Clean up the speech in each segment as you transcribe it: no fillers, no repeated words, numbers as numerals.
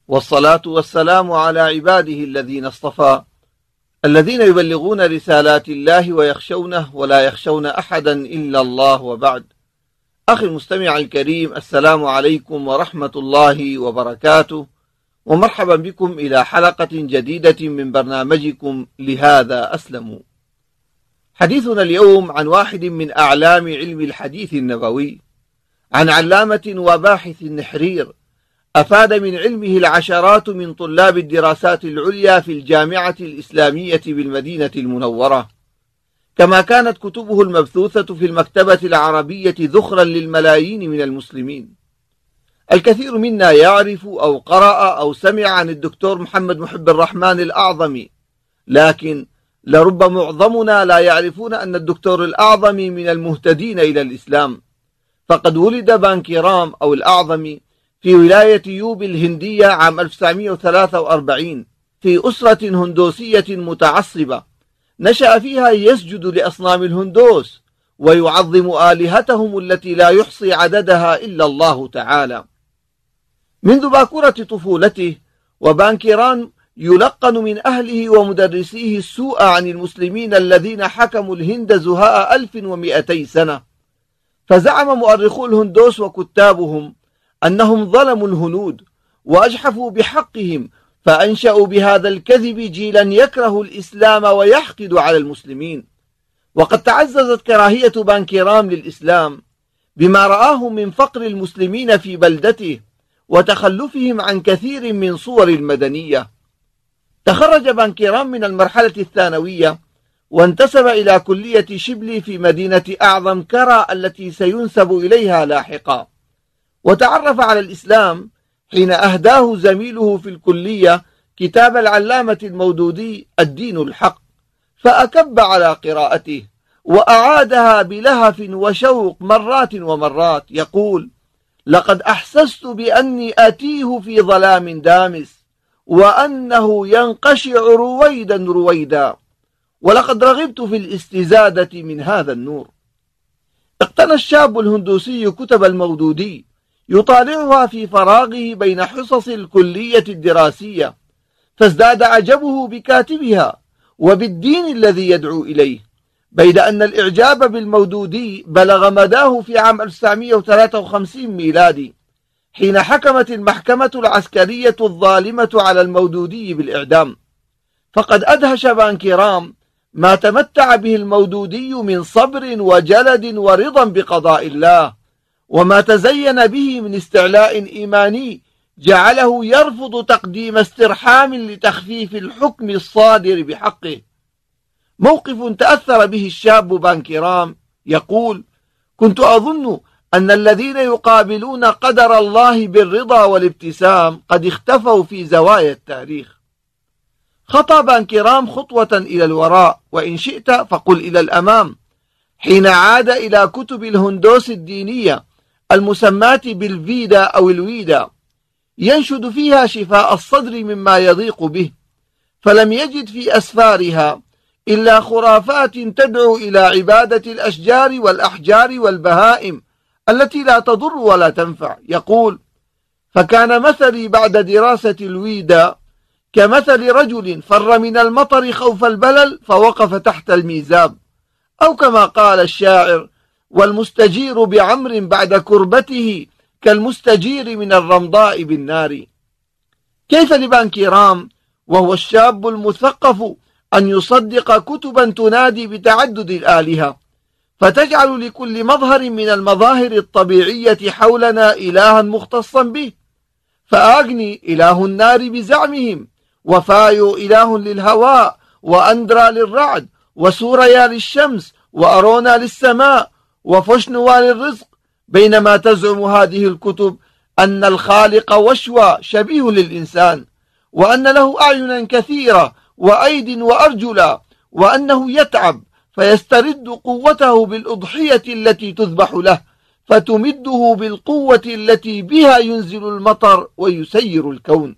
والصلاة والسلام على عباده الذين اصطفى الذين يبلغون رسالات الله ويخشونه ولا يخشون أحدا إلا الله. وبعد. أخي المستمع الكريم، السلام عليكم ورحمة الله وبركاته، ومرحبا بكم إلى حلقة جديدة من برنامجكم لهذا أسلموا. حديثنا اليوم عن واحد من أعلام علم الحديث النبوي، عن علامة وباحث نحرير أفاد من علمه العشرات من طلاب الدراسات العليا في الجامعة الإسلامية بالمدينة المنورة، كما كانت كتبه المبثوثة في المكتبة العربية ذخرا للملايين من المسلمين. الكثير منا يعرف أو قرأ أو سمع عن الدكتور محمد محب الرحمن الأعظمي، لكن لرب معظمنا لا يعرفون أن الدكتور الأعظمي من المهتدين إلى الإسلام، فقد ولد بانكيرام أو الأعظمي في ولاية يوبي الهندية عام 1943 في أسرة هندوسية متعصبة نشأ فيها يسجد لأصنام الهندوس ويعظم آلهتهم التي لا يحصي عددها إلا الله تعالى. منذ باكورة طفولته وبانكيرام يلقن من أهله ومدرسيه السوء عن المسلمين الذين حكموا الهند زهاء 1200 سنة، فزعم مؤرخو الهندوس وكتابهم أنهم ظلموا الهنود وأجحفوا بحقهم، فأنشأوا بهذا الكذب جيلا يكره الإسلام ويحقد على المسلمين. وقد تعززت كراهية بانكيرام للإسلام بما رآه من فقر المسلمين في بلدته وتخلفهم عن كثير من صور المدنية. تخرج بانكيرام من المرحلة الثانوية وانتسب إلى كلية شبلي في مدينة أعظم كرة التي سينسب إليها لاحقا، وتعرف على الإسلام حين أهداه زميله في الكلية كتاب العلامة المودودي الدين الحق، فأكب على قراءته وأعادها بلهف وشوق مرات ومرات، يقول: لقد أحسست بأني أتيه في ظلام دامس وأنه ينقشع رويدا رويدا، ولقد رغبت في الاستزادة من هذا النور. اقتنى الشاب الهندوسي كتب المودودي يطالعها في فراغه بين حصص الكلية الدراسية، فازداد عجبه بكاتبها وبالدين الذي يدعو إليه، بيد أن الإعجاب بالمودودي بلغ مداه في عام 1953 ميلادي، حين حكمت المحكمة العسكرية الظالمة على المودودي بالإعدام. فقد أدهش بانكيرام ما تمتع به المودودي من صبر وجلد ورضا بقضاء الله، وما تزين به من استعلاء إيماني جعله يرفض تقديم استرحام لتخفيف الحكم الصادر بحقه. موقف تأثر به الشاب بانكيرام، يقول: كنت أظن أن الذين يقابلون قدر الله بالرضا والابتسام قد اختفوا في زوايا التاريخ. خطى بانكيرام خطوة إلى الوراء، وإن شئت فقل إلى الأمام، حين عاد إلى كتب الهندوس الدينية المسماة بالفيدا أو الويدا، ينشد فيها شفاء الصدر مما يضيق به، فلم يجد في أسفارها إلا خرافات تدعو إلى عبادة الأشجار والأحجار والبهائم التي لا تضر ولا تنفع. يقول: فكان مثلي بعد دراسة الويدا كمثل رجل فر من المطر خوف البلل فوقف تحت الميزاب، أو كما قال الشاعر: والمستجير بعمر بعد كربته كالمستجير من الرمضاء بالنار. كيف لبانكيرام وهو الشاب المثقف أن يصدق كتبا تنادي بتعدد الآلهة، فتجعل لكل مظهر من المظاهر الطبيعية حولنا إلها مختصا به؟ فآغني إله النار بزعمهم، وفايو إله للهواء، وأندرا للرعد، وسوريا للشمس، وأرونا للسماء، وفشنوا للرزق، بينما تزعم هذه الكتب أن الخالق وشوى شبيه للإنسان، وأن له أعينا كثيرة وأيد وأرجلا، وأنه يتعب فيسترد قوته بالأضحية التي تذبح له، فتمده بالقوة التي بها ينزل المطر ويسير الكون.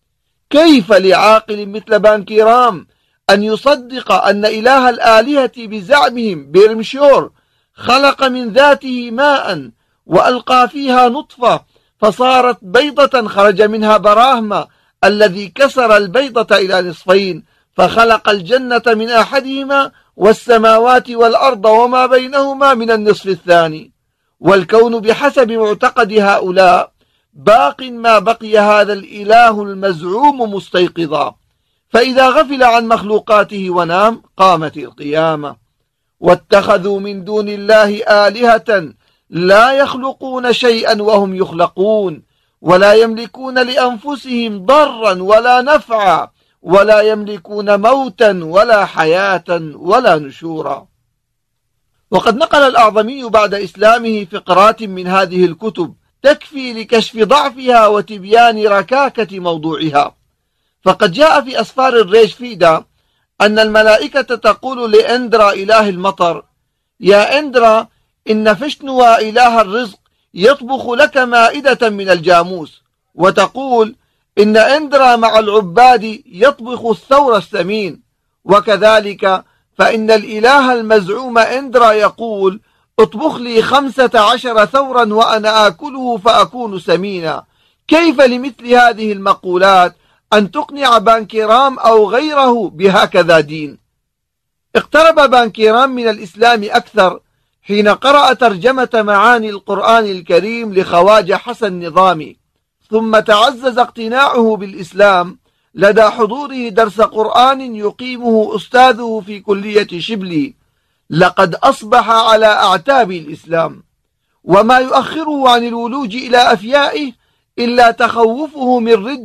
كيف لعاقل مثل بانكيرام أن يصدق أن إله الآلهة بزعمهم بيرمشور خلق من ذاته ماء وألقى فيها نطفة فصارت بيضة خرج منها براهمة الذي كسر البيضة إلى نصفين فخلق الجنة من أحدهما والسماوات والأرض وما بينهما من النصف الثاني. والكون بحسب معتقد هؤلاء باق ما بقي هذا الإله المزعوم مستيقظا، فإذا غفل عن مخلوقاته ونام قامت القيامة. واتخذوا من دون الله آلهة لا يخلقون شيئا وهم يخلقون ولا يملكون لأنفسهم ضرا ولا نفعا ولا يملكون موتا ولا حياة ولا نشورا. وقد نقل الأعظمي بعد إسلامه فقرات من هذه الكتب تكفي لكشف ضعفها وتبيان ركاكة موضوعها. فقد جاء في أسفار الريشفيدا أن الملائكة تقول لإندرا إله المطر: يا إندرا، إن فشنوا إله الرزق يطبخ لك مائدة من الجاموس، وتقول إن إندرا مع العباد يطبخ الثور السمين. وكذلك فإن الإله المزعوم إندرا يقول: اطبخ لي 15 ثورا وأنا آكله فأكون سمينا. كيف لمثل هذه المقولات أن تقنع بانكيرام أو غيره بهكذا دين؟ اقترب بانكيرام من الإسلام أكثر حين قرأ ترجمة معاني القرآن الكريم لخواجة حسن نظامي، ثم تعزز اقتناعه بالإسلام لدى حضوره درس قرآن يقيمه أستاذه في كلية شبلي. لقد أصبح على أعتاب الإسلام، وما يؤخره عن الولوج إلى أفيائه إلا تخوفه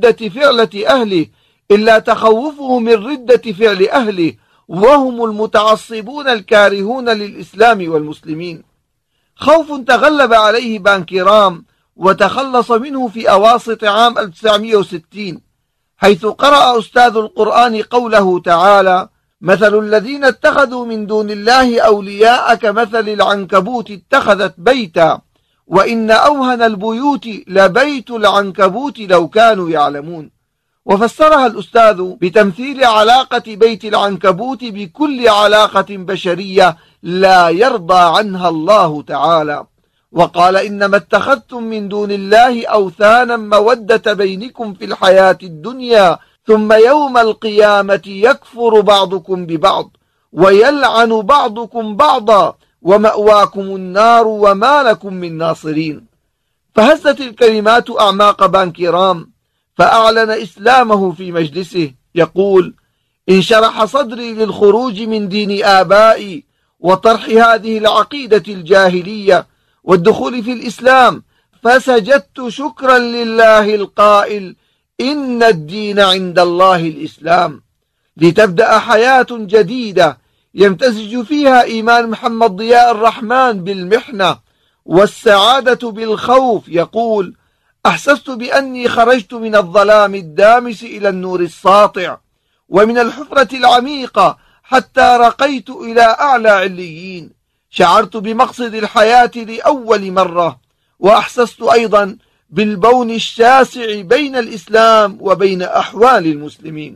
من ردة فعل أهله وهم المتعصبون الكارهون للإسلام والمسلمين. خوف تغلب عليه بانكيرام وتخلص منه في أواسط عام 1960، حيث قرأ أستاذ القرآن قوله تعالى: مثل الذين اتخذوا من دون الله أولياء كمثل العنكبوت اتخذت بيتا وإن أوهن البيوت لبيت العنكبوت لو كانوا يعلمون. وفسرها الأستاذ بتمثيل علاقة بيت العنكبوت بكل علاقة بشرية لا يرضى عنها الله تعالى، وقال: إنما اتخذتم من دون الله أوثانا مودة بينكم في الحياة الدنيا ثم يوم القيامة يكفر بعضكم ببعض ويلعن بعضكم بعضا ومأواكم النار وما لكم من ناصرين. فهزت الكلمات أعماق بانكيرام فأعلن إسلامه في مجلسه يقول: انشرح صدري للخروج من دين آبائي وطرح هذه العقيدة الجاهلية والدخول في الإسلام، فسجدت شكرا لله القائل: إن الدين عند الله الإسلام، لتبدأ حياة جديدة يمتزج فيها إيمان محمد ضياء الرحمن بالمحنة والسعادة بالخوف. يقول: أحسست بأني خرجت من الظلام الدامس إلى النور الساطع ومن الحفرة العميقة حتى رقيت إلى أعلى عليين. شعرت بمقصد الحياة لأول مرة، وأحسست أيضا بالبون الشاسع بين الإسلام وبين أحوال المسلمين.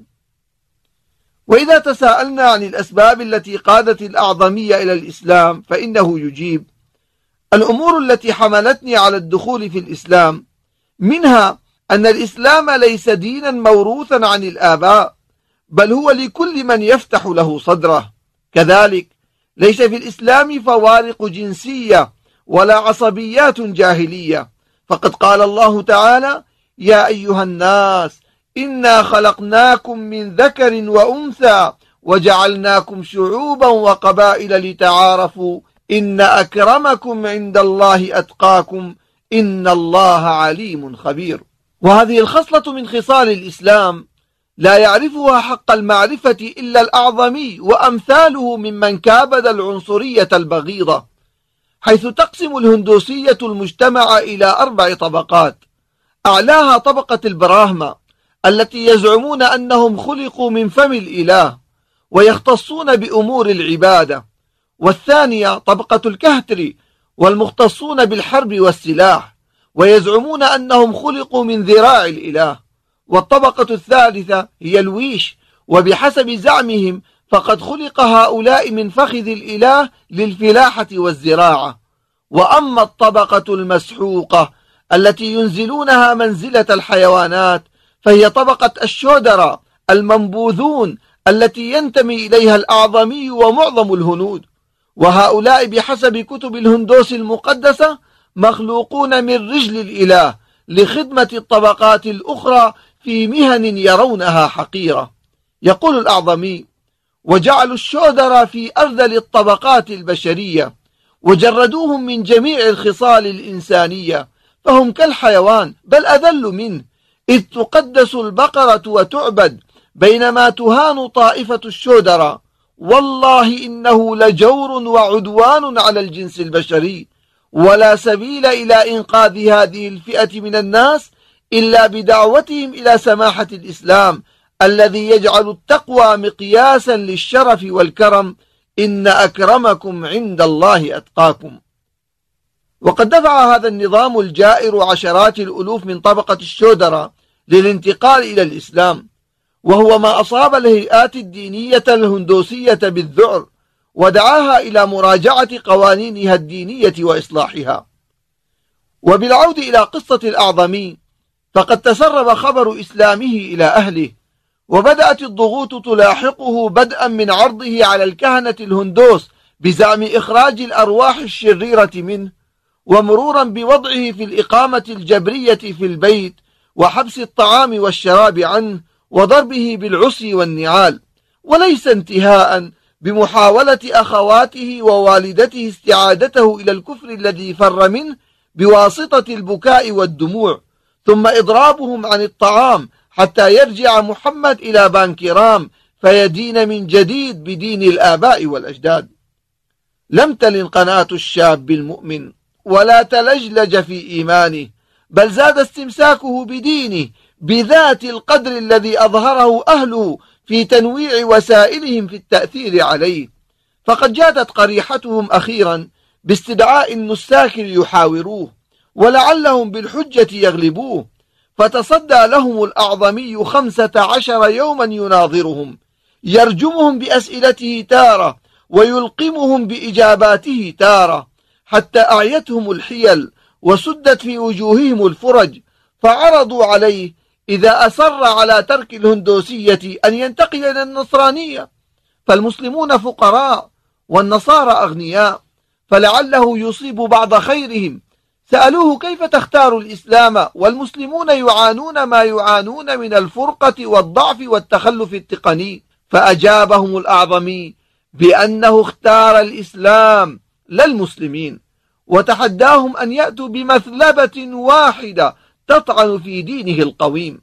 وإذا تساءلنا عن الأسباب التي قادت الأعظمية إلى الإسلام فإنه يجيب: الأمور التي حملتني على الدخول في الإسلام منها أن الإسلام ليس دينا موروثا عن الآباء، بل هو لكل من يفتح له صدره. كذلك ليس في الإسلام فوارق جنسية ولا عصبيات جاهلية، فقد قال الله تعالى: يا أيها الناس إنا خلقناكم من ذكر وأنثى وجعلناكم شعوبا وقبائل لتعارفوا إن أكرمكم عند الله أتقاكم إن الله عليم خبير. وهذه الخصلة من خصال الإسلام لا يعرفها حق المعرفة إلا الأعظمي وأمثاله ممن كابد العنصرية البغيضة، حيث تقسم الهندوسية المجتمع إلى 4 طبقات: أعلاها طبقة البراهمة التي يزعمون أنهم خلقوا من فم الإله ويختصون بأمور العبادة، والثانية طبقة الكهتري والمختصون بالحرب والسلاح ويزعمون أنهم خلقوا من ذراع الإله، والطبقة الثالثة هي الويش، وبحسب زعمهم فقد خلق هؤلاء من فخذ الإله للفلاحة والزراعة. وأما الطبقة المسحوقة التي ينزلونها منزلة الحيوانات فهي طبقة الشودرة المنبوذون التي ينتمي إليها الأعظمي ومعظم الهنود، وهؤلاء بحسب كتب الهندوس المقدسة مخلوقون من رجل الإله لخدمة الطبقات الأخرى في مهن يرونها حقيرة. يقول الأعظمي: وجعلوا الشودرة في أرذل الطبقات البشرية، وجردوهم من جميع الخصال الإنسانية، فهم كالحيوان بل أذل منه، إذ تقدس البقرة وتعبد بينما تهان طائفة الشودرة. والله إنه لجور وعدوان على الجنس البشري، ولا سبيل إلى إنقاذ هذه الفئة من الناس إلا بدعوتهم إلى سماحة الإسلام الذي يجعل التقوى مقياسا للشرف والكرم، إن أكرمكم عند الله أتقاكم. وقد دفع هذا النظام الجائر عشرات الألوف من طبقة الشودرة للانتقال إلى الإسلام، وهو ما أصاب الهيئات الدينية الهندوسية بالذعر، ودعاها إلى مراجعة قوانينها الدينية وإصلاحها. وبالعود إلى قصة الأعظمي، فقد تسرب خبر إسلامه إلى أهله، وبدأت الضغوط تلاحقه بدءا من عرضه على الكهنة الهندوس بزعم إخراج الأرواح الشريرة منه، ومرورا بوضعه في الإقامة الجبرية في البيت، وحبس الطعام والشراب عنه، وضربه بالعصي والنعال، وليس انتهاء بمحاولة أخواته ووالدته استعادته إلى الكفر الذي فر منه بواسطة البكاء والدموع، ثم إضرابهم عن الطعام حتى يرجع محمد إلى بانكرام فيدين من جديد بدين الآباء والأجداد. لم تلن قناة الشاب المؤمن ولا تلجلج في إيمانه، بل زاد استمساكه بدينه بذات القدر الذي أظهره أهله في تنويع وسائلهم في التأثير عليه. فقد جادت قريحتهم أخيرا باستدعاء النساك ليحاوروه، ولعلهم بالحجة يغلبوه، فتصدى لهم الأعظمي 15 يوما يناظرهم، يرجمهم بأسئلته تارة ويلقمهم بإجاباته تارة، حتى أعيتهم الحيل وسدت في وجوههم الفرج، فعرضوا عليه إذا أصر على ترك الهندوسية أن ينتقل إلى النصرانية، فالمسلمون فقراء والنصارى أغنياء، فلعله يصيب بعض خيرهم. سألوه: كيف تختار الإسلام والمسلمون يعانون ما يعانون من الفرقة والضعف والتخلف التقني؟ فأجابهم الأعظمي بأنه اختار الإسلام لا المسلمين، وتحداهم أن يأتوا بمثلبة واحدة تطعن في دينه القويم.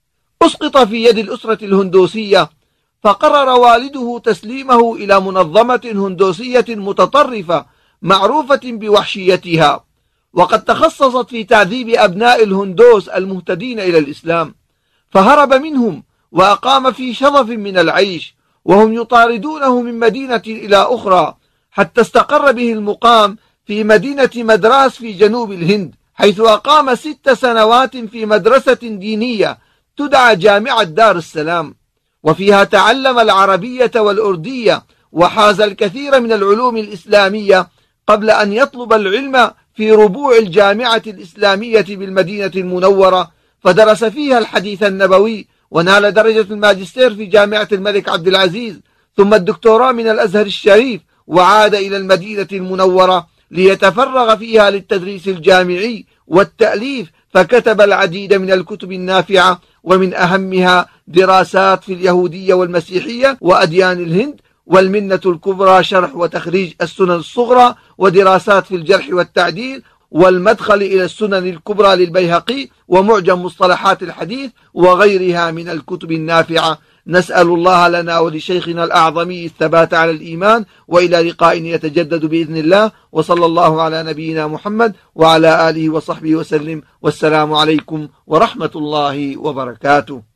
أسقط في يد الأسرة الهندوسية، فقرر والده تسليمه إلى منظمة هندوسية متطرفة معروفة بوحشيتها، وقد تخصصت في تعذيب أبناء الهندوس المهتدين إلى الإسلام، فهرب منهم وأقام في شظف من العيش، وهم يطاردونه من مدينة إلى أخرى، حتى استقر به المقام في مدينة مدراس في جنوب الهند، حيث أقام 6 سنوات في مدرسة دينية تدعى جامعة دار السلام، وفيها تعلم العربية والأردية، وحاز الكثير من العلوم الإسلامية قبل أن يطلب العلم في ربوع الجامعة الإسلامية بالمدينة المنورة، فدرس فيها الحديث النبوي، ونال درجة الماجستير في جامعة الملك عبد العزيز، ثم الدكتوراه من الأزهر الشريف، وعاد إلى المدينة المنورة ليتفرغ فيها للتدريس الجامعي والتأليف، فكتب العديد من الكتب النافعة، ومن أهمها دراسات في اليهودية والمسيحية وأديان الهند، والمنة الكبرى شرح وتخريج السنن الصغرى، ودراسات في الجرح والتعديل، والمدخل إلى السنن الكبرى للبيهقي، ومعجم مصطلحات الحديث، وغيرها من الكتب النافعة. نسأل الله لنا ولشيخنا الأعظمي الثبات على الإيمان، وإلى لقاء يتجدد بإذن الله، وصلى الله على نبينا محمد وعلى آله وصحبه وسلم، والسلام عليكم ورحمة الله وبركاته.